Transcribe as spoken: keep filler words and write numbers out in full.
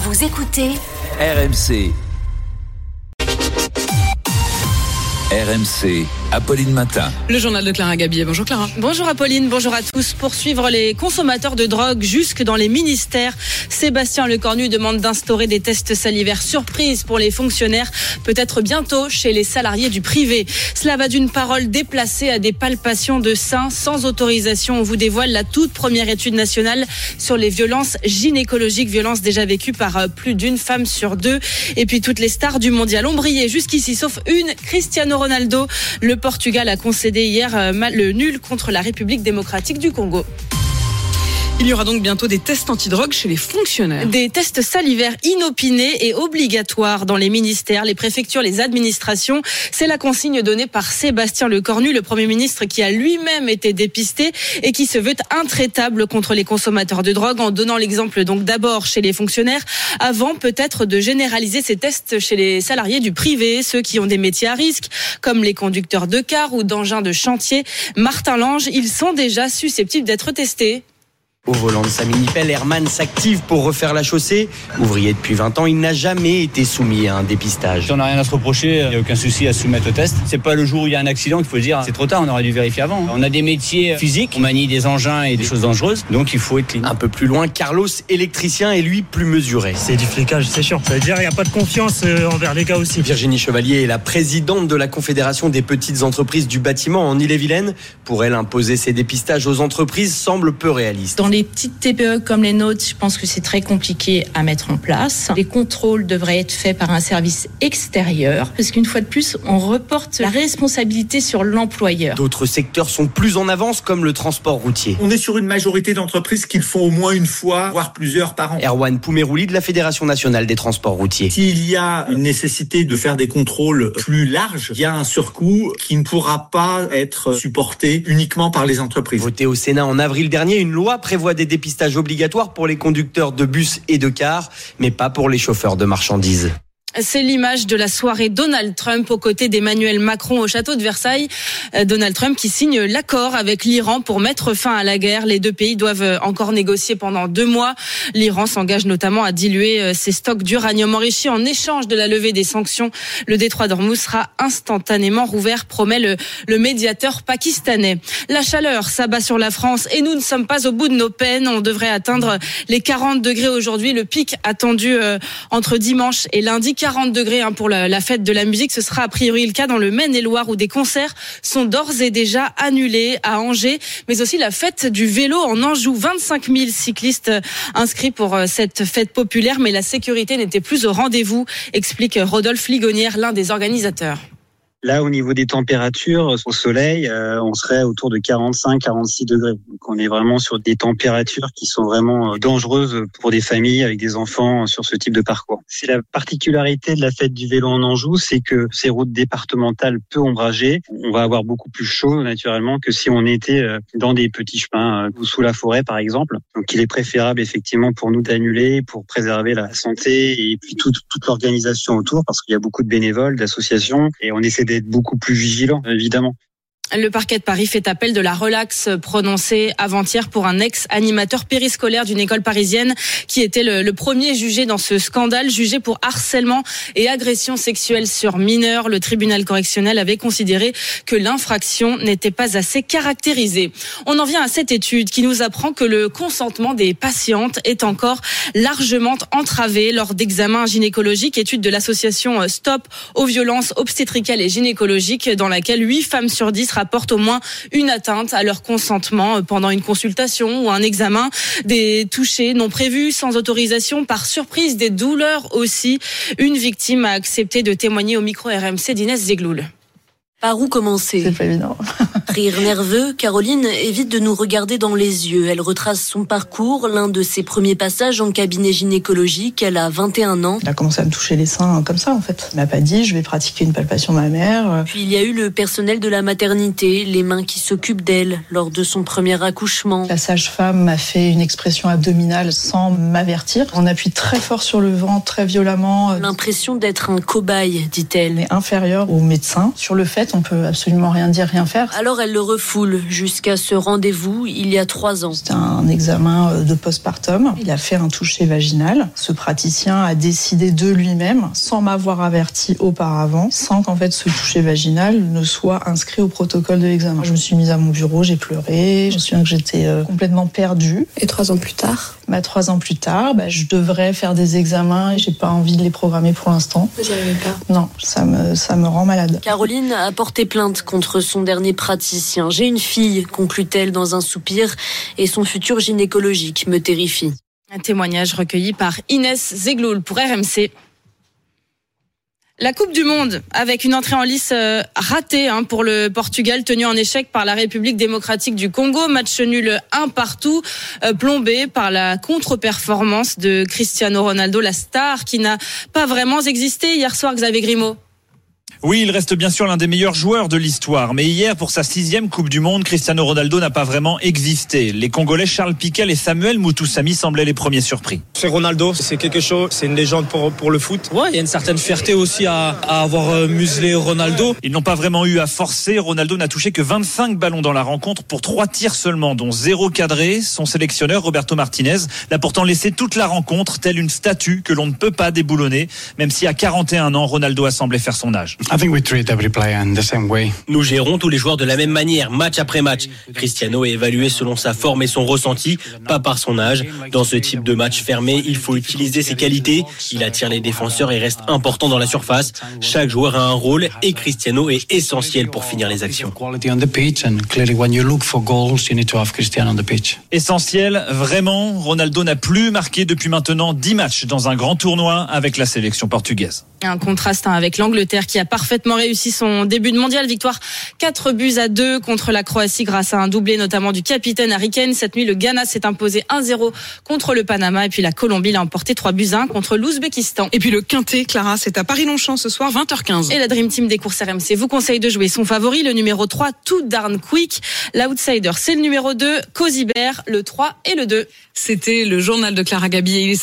Vous écoutez R M C. R M C, Apolline Matin. Le journal de Clara Gabillet. Bonjour Clara. Bonjour Apolline, bonjour à tous. Pour suivre les consommateurs de drogue jusque dans les ministères, Sébastien Lecornu demande d'instaurer des tests salivaires surprises pour les fonctionnaires, peut-être bientôt chez les salariés du privé. Cela va d'une parole déplacée à des palpations de seins sans autorisation. On vous dévoile la toute première étude nationale sur les violences gynécologiques, violences déjà vécues par plus d'une femme sur deux. Et puis toutes les stars du mondial ont brillé jusqu'ici, sauf une, Cristiano Ronaldo. Le Portugal a concédé hier le nul contre la République démocratique du Congo. Il y aura donc bientôt des tests antidrogue chez les fonctionnaires. Des tests salivaires inopinés et obligatoires dans les ministères, les préfectures, les administrations. C'est la consigne donnée par Sébastien Lecornu, le Premier ministre qui a lui-même été dépisté et qui se veut intraitable contre les consommateurs de drogue, en donnant l'exemple donc d'abord chez les fonctionnaires, avant peut-être de généraliser ces tests chez les salariés du privé, ceux qui ont des métiers à risque, comme les conducteurs de cars ou d'engins de chantier. Martin Lange, ils sont déjà susceptibles d'être testés. Au volant de sa mini-pelle, Herman s'active pour refaire la chaussée. Ouvrier depuis vingt ans, il n'a jamais été soumis à un dépistage. Si on n'a rien à se reprocher, il n'y a aucun souci à se soumettre au test. C'est pas le jour où il y a un accident qu'il faut dire c'est trop tard, on aurait dû vérifier avant. On a des métiers physiques, on manie des engins et des choses dangereuses, donc il faut être clean. Un peu plus loin, Carlos, électricien, est lui plus mesuré. C'est du flicage, c'est sûr. Ça veut dire qu'il n'y a pas de confiance envers les gars aussi. Virginie Chevalier est la présidente de la Confédération des petites entreprises du bâtiment en Ille-et-Vilaine. Pour elle, imposer ces dépistages aux entreprises semble peu réaliste. Dans les petites T P E comme les nôtres, je pense que c'est très compliqué à mettre en place. Les contrôles devraient être faits par un service extérieur, parce qu'une fois de plus, on reporte la responsabilité sur l'employeur. D'autres secteurs sont plus en avance, comme le transport routier. On est sur une majorité d'entreprises qui le font au moins une fois, voire plusieurs par an. Erwan Poumerouli de la Fédération nationale des transports routiers. S'il y a une nécessité de faire des contrôles plus larges, il y a un surcoût qui ne pourra pas être supporté uniquement par les entreprises. Voté au Sénat en avril dernier, une loi prévoit des dépistages obligatoires pour les conducteurs de bus et de cars, mais pas pour les chauffeurs de marchandises. C'est l'image de la soirée Donald Trump aux côtés d'Emmanuel Macron au château de Versailles. Donald Trump qui signe l'accord avec l'Iran pour mettre fin à la guerre. Les deux pays doivent encore négocier pendant deux mois. L'Iran s'engage notamment à diluer ses stocks d'uranium enrichi en échange de la levée des sanctions. Le détroit d'Ormuz sera instantanément rouvert, promet le, le médiateur pakistanais. La chaleur s'abat sur la France et nous ne sommes pas au bout de nos peines. On devrait atteindre les quarante degrés aujourd'hui. Le pic attendu euh, entre dimanche et lundi. quarante degrés hein, pour la, la fête de la musique. Ce sera a priori le cas dans le Maine-et-Loire où des concerts sont d'ores et déjà annulés à Angers, mais aussi la fête du vélo en Anjou. vingt-cinq mille cyclistes inscrits pour cette fête populaire, mais la sécurité n'était plus au rendez-vous, explique Rodolphe Ligonière, l'un des organisateurs. Là, au niveau des températures, au soleil, euh, on serait autour de quarante-cinq à quarante-six degrés. Donc, on est vraiment sur des températures qui sont vraiment dangereuses pour des familles avec des enfants sur ce type de parcours. C'est la particularité de la fête du vélo en Anjou, c'est que ces routes départementales peu ombragées, on va avoir beaucoup plus chaud naturellement que si on était dans des petits chemins ou sous la forêt, par exemple. Donc, il est préférable effectivement pour nous d'annuler pour préserver la santé et puis toute, toute l'organisation autour, parce qu'il y a beaucoup de bénévoles, d'associations, et on essaie d'être beaucoup plus vigilant, évidemment. Le parquet de Paris fait appel de la relaxe prononcée avant-hier pour un ex-animateur périscolaire d'une école parisienne qui était le, le premier jugé dans ce scandale, jugé pour harcèlement et agression sexuelle sur mineurs. Le tribunal correctionnel avait considéré que l'infraction n'était pas assez caractérisée. On en vient à cette étude qui nous apprend que le consentement des patientes est encore largement entravé lors d'examens gynécologiques. Étude de l'association Stop aux violences obstétricales et gynécologiques dans laquelle huit femmes sur dix rapportent au moins une atteinte à leur consentement pendant une consultation ou un examen. Des touchés non prévus, sans autorisation, par surprise, des douleurs aussi. Une victime a accepté de témoigner au micro R M C d'Inès Zegloul. Par où commencer ? C'est pas évident. Rire nerveux, Caroline évite de nous regarder dans les yeux. Elle retrace son parcours, l'un de ses premiers passages en cabinet gynécologique. Elle a vingt et un ans. Elle a commencé à me toucher les seins comme ça, en fait. Elle m'a pas dit, je vais pratiquer une palpation mammaire. Puis il y a eu le personnel de la maternité, les mains qui s'occupent d'elle lors de son premier accouchement. La sage-femme m'a fait une expression abdominale sans m'avertir. On appuie très fort sur le ventre, très violemment. L'impression d'être un cobaye, dit-elle. Elle est inférieure au médecin sur le fait fait, on peut absolument rien dire, rien faire. Alors elle le refoule jusqu'à ce rendez-vous il y a trois ans. C'était un examen de postpartum. Il a fait un toucher vaginal. Ce praticien a décidé de lui-même, sans m'avoir averti auparavant, sans qu'en fait ce toucher vaginal ne soit inscrit au protocole de l'examen. Je me suis mise à mon bureau, j'ai pleuré. Je me souviens que j'étais complètement perdue. Et trois ans plus tard bah, Trois ans plus tard, bah, je devrais faire des examens et j'ai pas envie de les programmer pour l'instant. Vous n'y arrivez pas ? Non, ça me, ça me rend malade. Caroline a porté plainte contre son dernier praticien. J'ai une fille, conclut-elle dans un soupir, et son futur gynécologique me terrifie. Un témoignage recueilli par Inès Zegloul pour R M C. La Coupe du Monde, avec une entrée en lice euh, ratée hein, pour le Portugal, tenu en échec par la République démocratique du Congo. Match nul un partout, euh, plombé par la contre-performance de Cristiano Ronaldo, la star qui n'a pas vraiment existé hier soir, Xavier Grimaud. Oui, il reste bien sûr l'un des meilleurs joueurs de l'histoire. Mais hier, pour sa sixième Coupe du Monde, Cristiano Ronaldo n'a pas vraiment existé. Les Congolais Charles Piquel et Samuel Moutoussamy semblaient les premiers surpris. C'est Ronaldo, c'est quelque chose, c'est une légende pour, pour le foot. Ouais, il y a une certaine fierté aussi à, à avoir muselé Ronaldo. Ils n'ont pas vraiment eu à forcer. Ronaldo n'a touché que vingt-cinq ballons dans la rencontre pour trois tirs seulement, dont zéro cadré. Son sélectionneur, Roberto Martinez, l'a pourtant laissé toute la rencontre, telle une statue que l'on ne peut pas déboulonner, même si à quarante et un ans, Ronaldo a semblé faire son âge. Nous gérons tous les joueurs de la même manière, match après match. Cristiano est évalué selon sa forme et son ressenti, pas par son âge. Dans ce type de match fermé, il faut utiliser ses qualités. Il attire les défenseurs et reste important dans la surface. Chaque joueur a un rôle et Cristiano est essentiel pour finir les actions. Essentiel, vraiment, Ronaldo n'a plus marqué depuis maintenant dix matchs dans un grand tournoi avec la sélection portugaise. Un contraste hein, avec l'Angleterre qui a parfaitement réussi son début de mondial. Victoire quatre buts à deux contre la Croatie grâce à un doublé notamment du capitaine Harry Kane. Cette nuit, le Ghana s'est imposé un zéro contre le Panama. Et puis la Colombie l'a emporté trois buts à un contre l'Ouzbékistan. Et puis le Quintet, Clara, c'est à Paris-Longchamp ce soir, vingt heures quinze. Et la Dream Team des courses R M C vous conseille de jouer son favori, le numéro trois, Too Darn Quick. L'outsider, c'est le numéro deux, Cozy Bear, le trois et le deux. C'était le journal de Clara Gabi.